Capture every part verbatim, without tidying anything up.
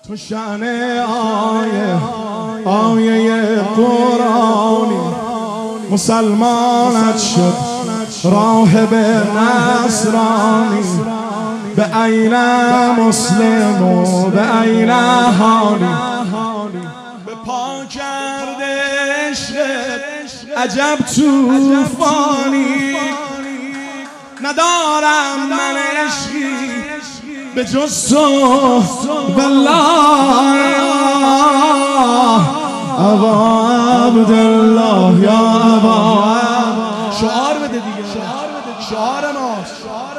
تو شأن آیه آیه قرآنی مسلمانت شد راهب نصرانی به عین مسلم و به عین حالی به پا کرده عشق عجب توفانی ندارم من عشقی به جز تو والله ابا عبدالله یا ابا شعار بده دیگه شعار ماست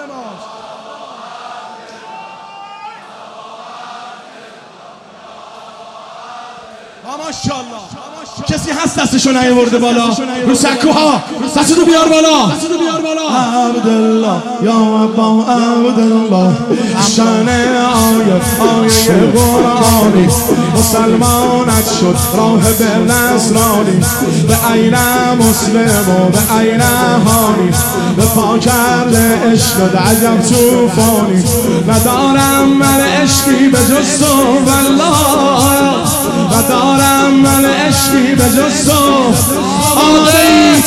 ماشاءالله کسی هست دستشو نیاورده بالا رو سکوها دستتو بیار بالا عبدالله یا ابا عبدالله شأن آیه آیه قرآنی مسلمانت شد راهب نصرانی به عین مسلم و به عین حالی به پا کرده عشق عجب توفانی ندارم من عشقی به جز تو والله ندارم من عشقی به جز تو آقای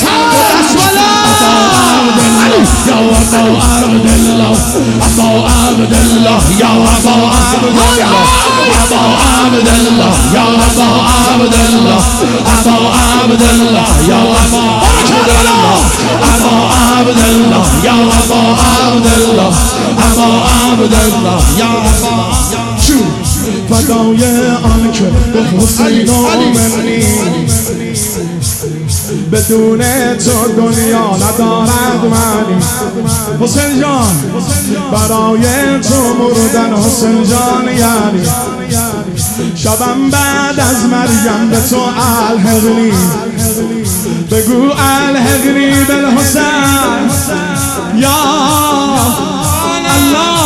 یا ابا عبدالله ابا عبدالله یا ابا عبدالله ابا عبدالله یا ابا عبدالله ابا عبدالله یا ابا عبدالله ابا عبدالله یا ابا عبدالله ابا عبدالله یا ابا فدای آن که به حسین و منی بدون تو دنیا ندارد معنی حسین جان برای تو مردن حسین جان یعنی شبم بعد از مریم به تو الحقنی بگو الحقنی بالحسین یا الله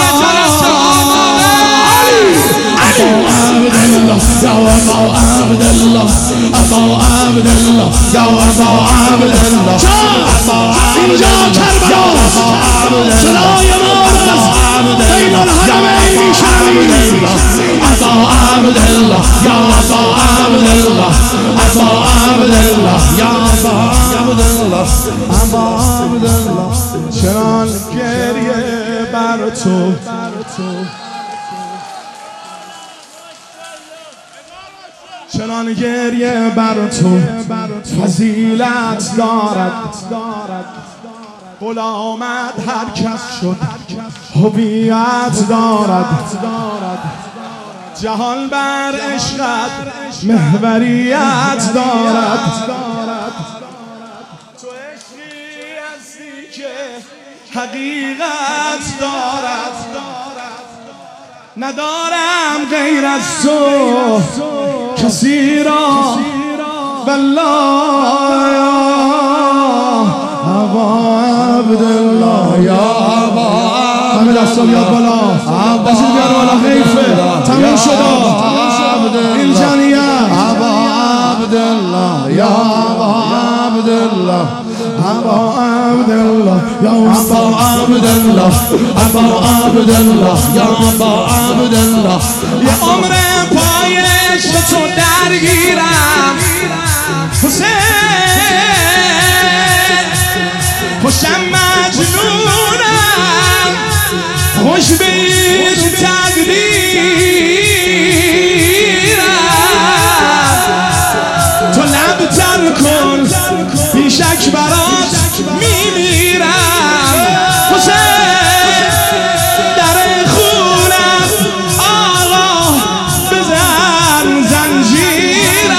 يا أبا عبد الله أبا عبد الله يا أبا عبد الله اینجا کربلا صدای ما بین الحرمین شریف أبا عبد الله يا أبا عبد الله أبا عبد الله يا أبا عبد الله أبا عبد الله چنان گریه بر تو چنان گریه بر تو فضیلت دارد غلامت هر کس شد هویت دارد جهان بر عشقت محوریت دارد تو عشقی هستی که حقیقت دارد ندارم غیر از تو کسی را والله ابا عبدالله یا ابا همه دستا بیاد بالا دستی بیاد بالا حیفه تموم شد این جمعیت ابا عبدالله یا ابا عبدالله ابا عبدالله یا ابا عبدالله ابا عبدالله یا ابا عبدالله یه عمر پای عشق تو درگیرم حسین خوشم مجنونم خوش به این تقدیرم تو لب تر کن بیشک برات میمیرم حسین در خونم آقا بزن زنجیرم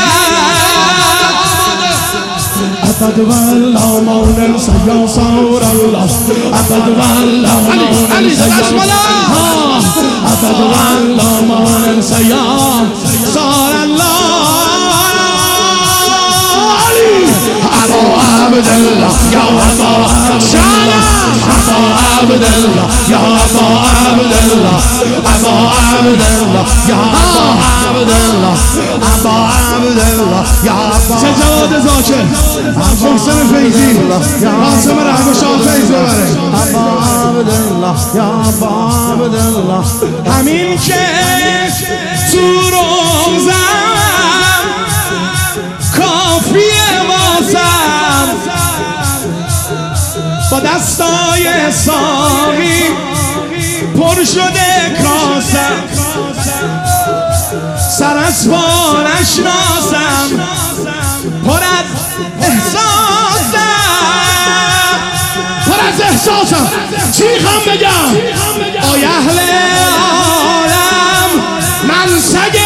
ابد والله ما ننسى یا صور الله ابد والله ما ننسى یا ابد والله ما ننسى یا صور الله أبا عبد الله يا أبا عبد الله يا أبا عبد الله أبا عبد الله يا أبا عبد الله أبا عبد الله يا أبا سجاد زاكر محسن فيزي قاسم رحمة شاه فيزي أبا عبد الله يا أبا عبد الله همین که تو روزم کافیه واسم با دستای ساقی پر شده کاسم سر از پا نشناسم پر از احساسم پر از احساسم چی خواهم بگم آی اهل عالم من سگ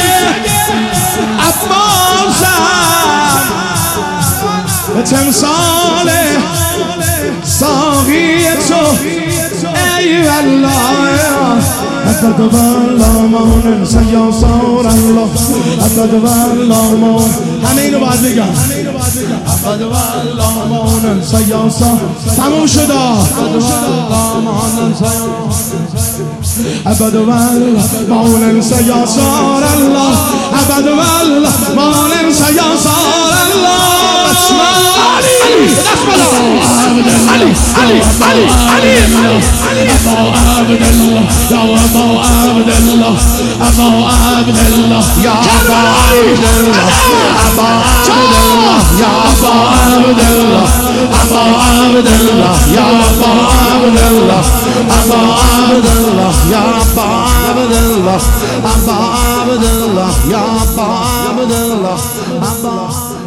عباسم به تمثال ساقی تو ای الله أبد والله ما ننسى يا صور الله أبد والله ما همینو باید بگم أبد والله ما ننسى يا صور تموم شده أبد والله ما ننسى أبد والله ما ننسى يا صور الله أبد والله ما ننسى يا صور الله علي علي علي علي علي أبو عبد الله يا أبو عبد الله أبو عبد الله يا أبو عبد الله أبو عبد الله يا أبو عبد الله أبو عبد الله يا أبو عبد الله أبو عبد الله يا أبو عبد الله أبو عبد الله يا أبو عبد الله